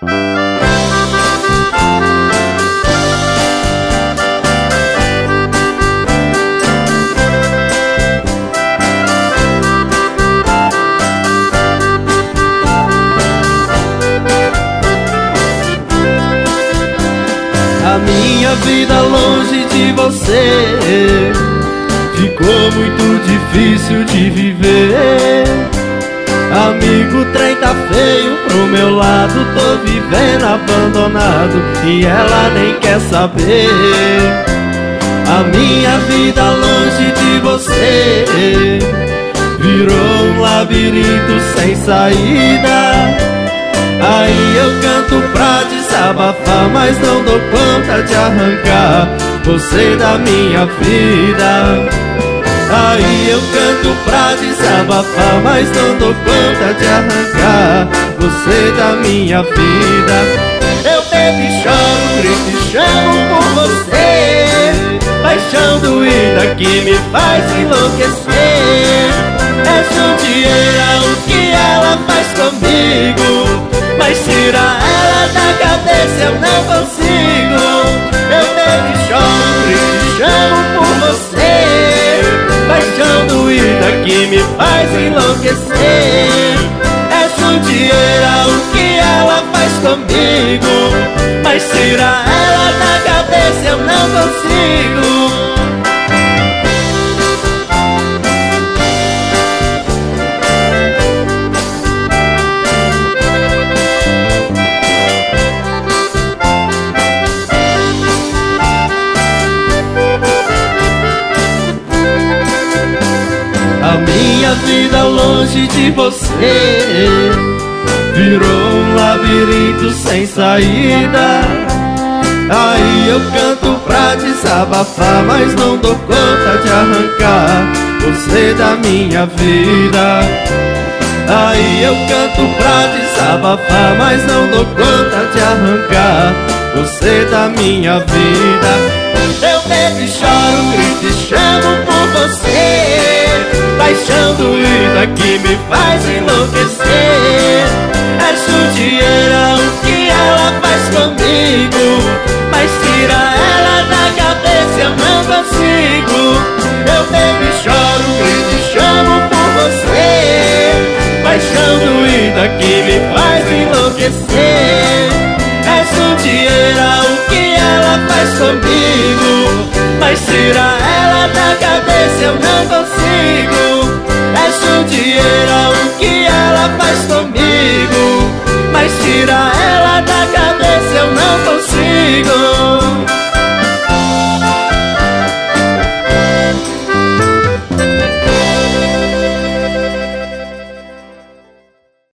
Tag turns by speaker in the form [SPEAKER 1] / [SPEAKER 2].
[SPEAKER 1] A minha vida longe de você ficou muito difícil de viver. Amigo, o trem tá feio pro meu lado, tô vivendo abandonado e ela nem quer saber. A minha vida longe de você virou um labirinto sem saída. Aí eu canto pra desabafar, mas não dou conta de arrancar você da minha vida. Aí eu canto pra desabafar, mas não dou conta de arrancar você da minha vida. Eu bebo e choro, grito e chamo por você, paixão doída que me faz enlouquecer. É judieira o que ela faz comigo, mas tira ela da cabeça eu não consigo. Eu bebo e choro, grito e chamo por você, paixão doída que me faz enlouquecer. É judieira o que ela faz comigo, mas tira ela da cabeça eu não consigo. A minha vida longe de você virou um labirinto sem saída. Aí eu canto pra desabafar, mas não dou conta de arrancar você da minha vida. Aí eu canto pra desabafar, mas não dou conta de arrancar você da minha vida. Eu bebo e choro, grito e chamo por você, paixão doída que me faz enlouquecer. É judieira o que ela faz comigo, mas tira ela da cabeça eu não consigo. Eu bebo e choro, grito e chamo por você, paixão doída que me faz enlouquecer. É judieira o que ela faz comigo, mas tira ela da cabeça eu não consigo. É judieira o que ela faz comigo, mas tira